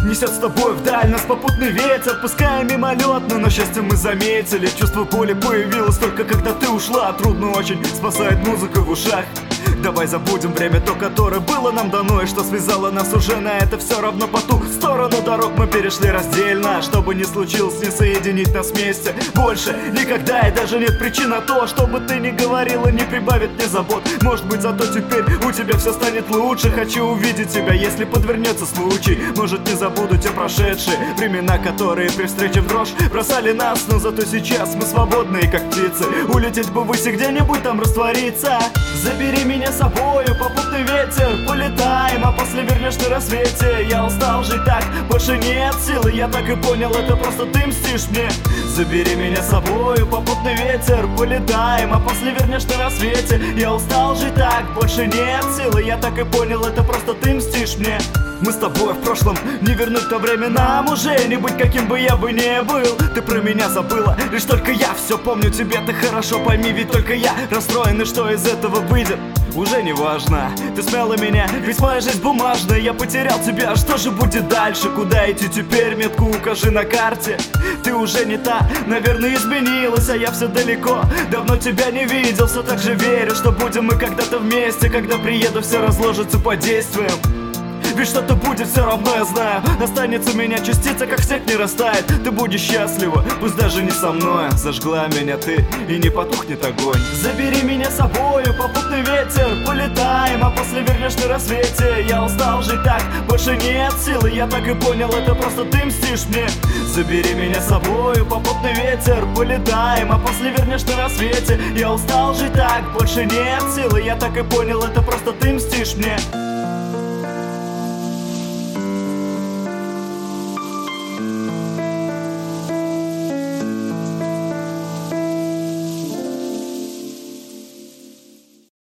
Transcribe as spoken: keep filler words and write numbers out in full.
Несет с тобой вдаль нас попутный ветер, пускай мимолетно, но счастье мы заметили. Чувство боли появилось только когда ты ушла. Трудно очень, спасает музыка в ушах. Давай забудем время то, которое было нам дано, и что связало нас уже на это все равно по ту сторону дорог мы перешли раздельно. Что бы ни случилось, не соединить нас вместе больше никогда, и даже нет причин на то, чтобы ты не говорила, не прибавит мне забот. Может быть, зато теперь у тебя все станет лучше. Хочу увидеть тебя, если подвернется случай. Может, не забуду те прошедшие времена, которые при встрече в дрожь бросали нас, но зато сейчас мы свободные, как птицы. Улететь бы ввысь и где-нибудь там раствориться. Забери меня с собою, попутный ветер, полетаем, а после вернешь на рассвете. Я устал жить так, больше нет силы, я так и понял, это просто ты мстишь мне. Забери меня с собою, попутный ветер, полетаем, а после вернешь на рассвете. Я устал жить так, больше нет силы, я так и понял, это просто ты мстишь мне. Мы с тобой в прошлом, не вернуть то время нам уже. Не быть каким бы я бы не был, ты про меня забыла, лишь только я все помню тебе, ты хорошо пойми, ведь только я расстроен, и что из этого выйдет уже не важно. Ты смела меня, ведь моя жизнь бумажная. Я потерял тебя, что же будет дальше? Куда идти теперь? Метку укажи на карте. Ты уже не та, наверное, изменилась, а я все далеко, давно тебя не видел. Все так же верю, что будем мы когда-то вместе. Когда приеду, все разложится по действиям. Ведь что-то будет все равно, я знаю. Останется у меня частица, как снег не растает. Ты будешь счастлива, пусть даже не со мной. Зажгла меня ты, и не потухнет огонь. Забери меня с собою, попутный ветер, полетаем, а после вернешь на рассвете. Я устал жить так, больше нет силы, я так и понял, это просто ты мстишь мне. Забери меня с собою, попутный ветер, полетаем, а после вернешь на рассвете. Я устал жить так, больше нет силы, я так и понял, это просто ты мстишь мне.